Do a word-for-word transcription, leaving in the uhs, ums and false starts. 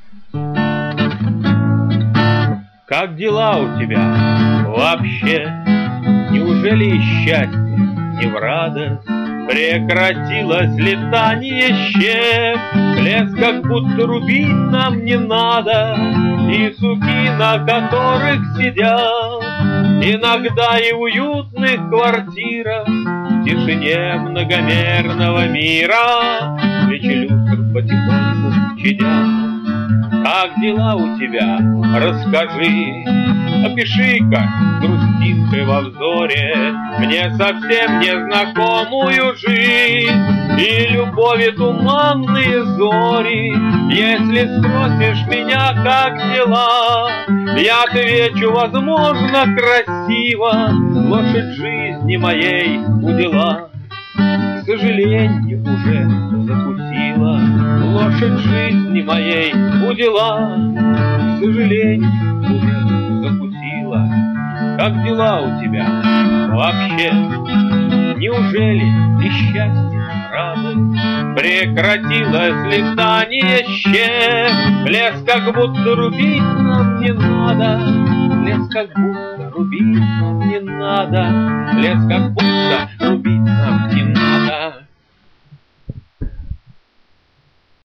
Как дела у тебя вообще? Неужели счастье не в радость? Прекратилось летание щеп, лес как будто рубить нам не надо, и суки, на которых сидят, иногда и в уютных квартирах, в тишине многомерного мира, свечи люстр потихоньку чадят. Как дела у тебя? Расскажи, опиши-ка грустинкой во взоре мне совсем незнакомую жизнь и любови туманные зори. Если спросишь меня, как дела, я отвечу, возможно, красиво, лошадь жизни моей удила, к сожалению, уже закусила. Лошадь жизни моей удила, к сожалению, уже закусила. Как дела у тебя вообще? Неужели и счастье, радость? Прекратилось летание щеп, лес как будто рубить нам не надо, лес как будто рубить нам не надо, лес как будто рубить нам не надо.